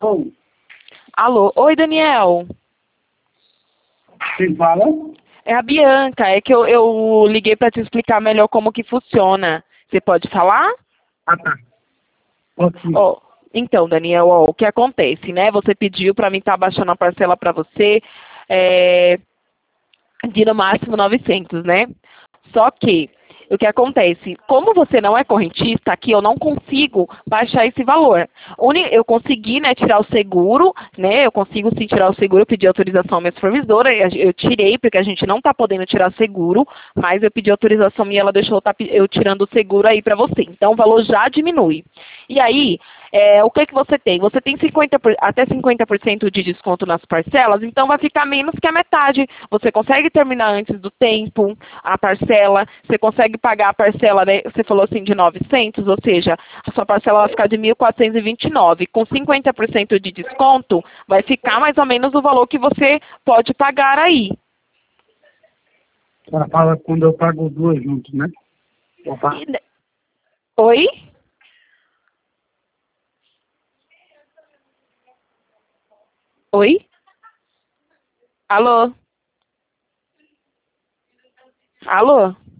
Oi, Alô, oi Daniel, quem fala? é a Bianca, é que eu liguei para te explicar melhor como que funciona. Você pode falar? Ah, tá. Ótimo. Ó, então, Daniel, ó, o que acontece, né? Você pediu para mim estar baixando a parcela para você é, de no máximo 900, né? Só que o que acontece, como você não é correntista, aqui eu não consigo baixar esse valor. Eu consegui, né, tirar o seguro, né? Eu consigo sim tirar o seguro, eu pedi autorização à minha supervisora, eu tirei porque a gente não está podendo tirar seguro, mas eu pedi autorização e ela deixou eu tirando o seguro aí para você. Então o valor já diminui. E aí, o que que você tem? Você tem até 50% de desconto nas parcelas, então vai ficar menos que a metade. Você consegue terminar antes do tempo a parcela, você consegue pagar a parcela, né, você falou assim, de 900, ou seja, a sua parcela vai ficar de 1.429. Com 50% de desconto, vai ficar mais ou menos o valor que você pode pagar aí. Ela fala quando eu pago duas juntos, né? Opa. E- Oi? Oi? Alô? Alô?